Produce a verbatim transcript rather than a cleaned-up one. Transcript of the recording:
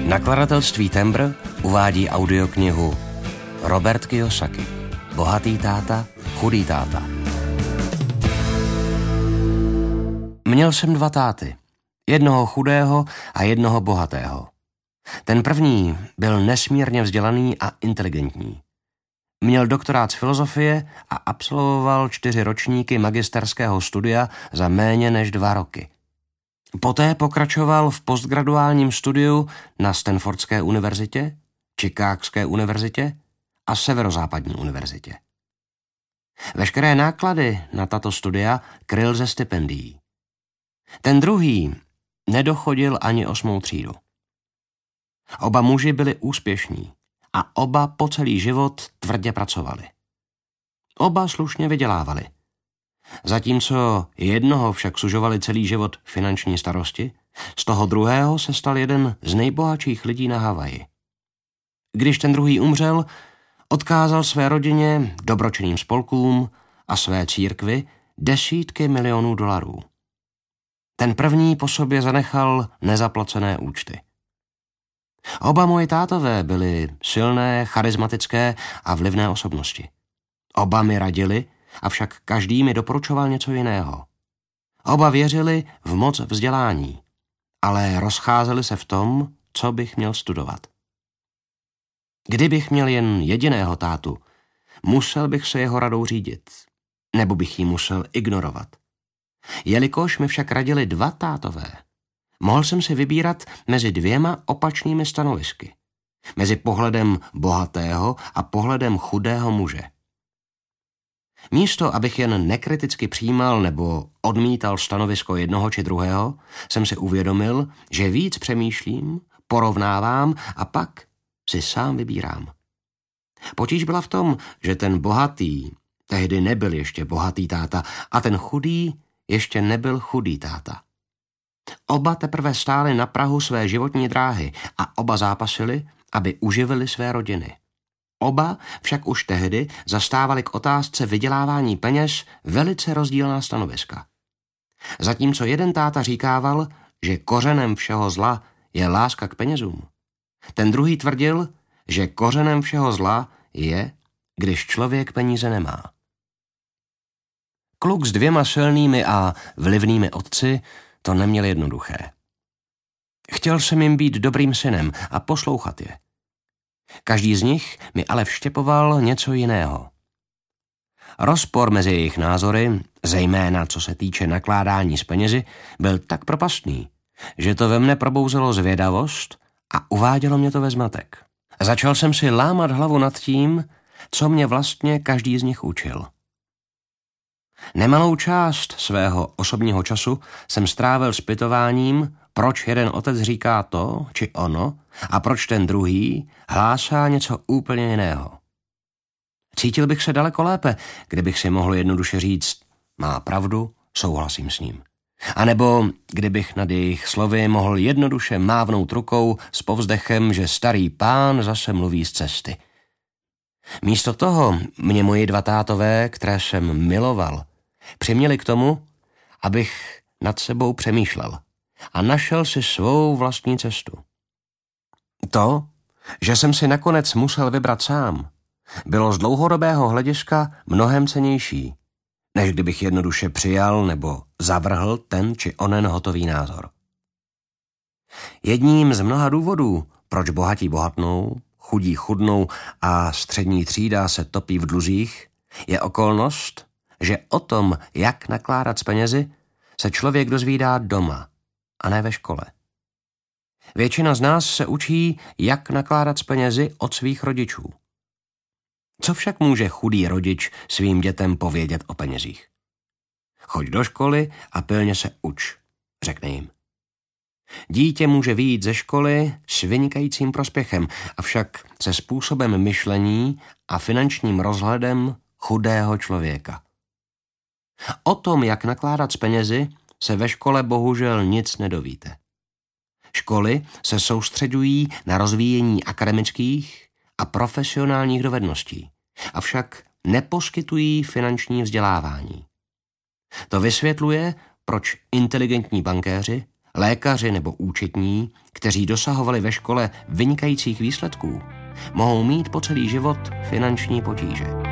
Nakladatelství Tembr uvádí audioknihu Robert Kiyosaki. Bohatý táta, chudý táta. Měl jsem dva táty. Jednoho chudého a jednoho bohatého. Ten první byl nesmírně vzdělaný a inteligentní. Měl doktorát z filozofie a absolvoval čtyři ročníky magisterského studia za méně než dva roky. Poté pokračoval v postgraduálním studiu na Stanfordské univerzitě, Chicagské univerzitě a Severozápadní univerzitě. Veškeré náklady na tato studia kryl ze stipendií. Ten druhý nedochodil ani osmou třídu. Oba muži byli úspěšní a oba po celý život tvrdě pracovali. Oba slušně vydělávali. Zatímco jednoho však sužovali celý život finanční starosti, z toho druhého se stal jeden z nejbohatších lidí na Havaji. Když ten druhý umřel, odkázal své rodině, dobročinným spolkům a své církvi desítky milionů dolarů. Ten první po sobě zanechal nezaplacené účty. Oba moji tátové byli silné, charismatické a vlivné osobnosti. Oba mi radili, avšak každý mi doporučoval něco jiného. Oba věřili v moc vzdělání, ale rozcházeli se v tom, co bych měl studovat. Kdybych měl jen jediného tátu, musel bych se jeho radou řídit, nebo bych ji musel ignorovat. Jelikož mi však radili dva tátové, mohl jsem si vybírat mezi dvěma opačnými stanovisky. Mezi pohledem bohatého a pohledem chudého muže. Místo, abych jen nekriticky přijímal nebo odmítal stanovisko jednoho či druhého, jsem si uvědomil, že víc přemýšlím, porovnávám a pak si sám vybírám. Potíž byla v tom, že ten bohatý tehdy nebyl ještě bohatý táta a ten chudý ještě nebyl chudý táta. Oba teprve stáli na prahu své životní dráhy a oba zápasili, aby uživili své rodiny. Oba však už tehdy zastávali k otázce vydělávání peněz velice rozdílná stanoviska. Zatímco jeden táta říkával, že kořenem všeho zla je láska k penězům, ten druhý tvrdil, že kořenem všeho zla je, když člověk peníze nemá. Kluk s dvěma silnými a vlivnými otci to neměl jednoduché. Chtěl jsem jim být dobrým synem a poslouchat je. Každý z nich mi ale vštěpoval něco jiného. Rozpor mezi jejich názory, zejména co se týče nakládání s penězi, byl tak propastný, že to ve mne probouzelo zvědavost a uvádělo mě to ve zmatek. Začal jsem si lámat hlavu nad tím, co mě vlastně každý z nich učil. Nemalou část svého osobního času jsem strávil zpytováním, proč jeden otec říká to či ono a proč ten druhý hlásá něco úplně jiného. Cítil bych se daleko lépe, kdybych si mohl jednoduše říct, má pravdu, souhlasím s ním. A nebo kdybych nad jejich slovy mohl jednoduše mávnout rukou s povzdechem, že starý pán zase mluví z cesty. Místo toho mě moji dva tátové, které jsem miloval, přiměli k tomu, abych nad sebou přemýšlel a našel si svou vlastní cestu. To, že jsem si nakonec musel vybrat sám, bylo z dlouhodobého hlediska mnohem cennější, než kdybych jednoduše přijal nebo zavrhl ten či onen hotový názor. Jedním z mnoha důvodů, proč bohatí bohatnou, chudí chudnou a střední třída se topí v dluzích, je okolnost, že o tom, jak nakládat s penězi, se člověk dozvídá doma a ne ve škole. Většina z nás se učí, jak nakládat s penězi od svých rodičů. Co však může chudý rodič svým dětem povědět o penězích? Choď do školy a pilně se uč, řekne jim. Dítě může vyjít ze školy s vynikajícím prospěchem, avšak se způsobem myšlení a finančním rozhledem chudého člověka. O tom, jak nakládat s penězi, se ve škole bohužel nic nedovíte. Školy se soustředují na rozvíjení akademických a profesionálních dovedností, avšak neposkytují finanční vzdělávání. To vysvětluje, proč inteligentní bankéři Lékaři nebo účetní, kteří dosahovali ve škole vynikajících výsledků, mohou mít po celý život finanční potíže.